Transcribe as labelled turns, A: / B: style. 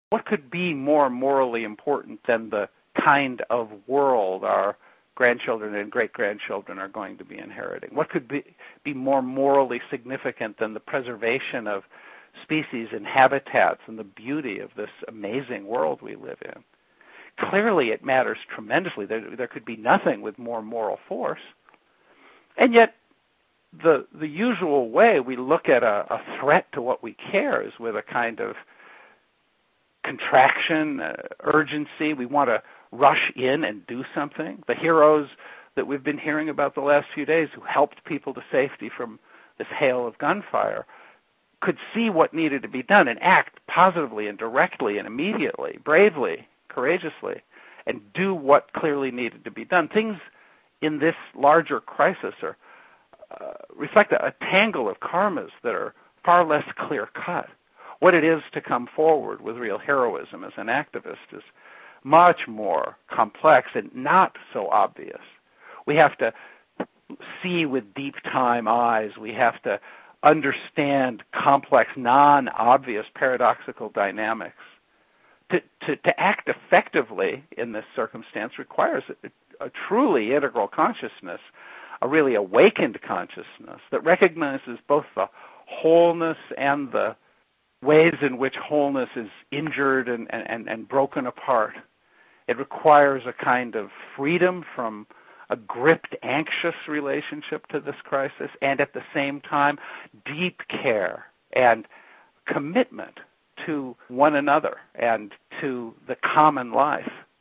A: What could be more morally important than the kind of world our grandchildren and great-grandchildren are going to be inheriting? What could be more morally significant than the preservation of species and habitats and the beauty of this amazing world we live in? Clearly it matters tremendously. There could be nothing with more moral force. And yet the usual way we look at a threat to what we care is with a kind of contraction, urgency. We want to rush in and do something. The heroes that we've been hearing about the last few days who helped people to safety from this hail of gunfire could see what needed to be done and act positively and directly and immediately, bravely, courageously, and do what clearly needed to be done. Things in this larger crisis reflect a tangle of karmas that are far less clear-cut. What it is to come forward with real heroism as an activist is much more complex and not so obvious. We have to see with deep time eyes. We have to understand complex, non-obvious paradoxical dynamics. To act effectively in this circumstance requires a truly integral consciousness, a really awakened consciousness that recognizes both the wholeness and the ways in which wholeness is injured and broken apart. It requires a kind of freedom from a gripped, anxious relationship to this crisis, and at the same time, deep care and commitment to one another and to the common life.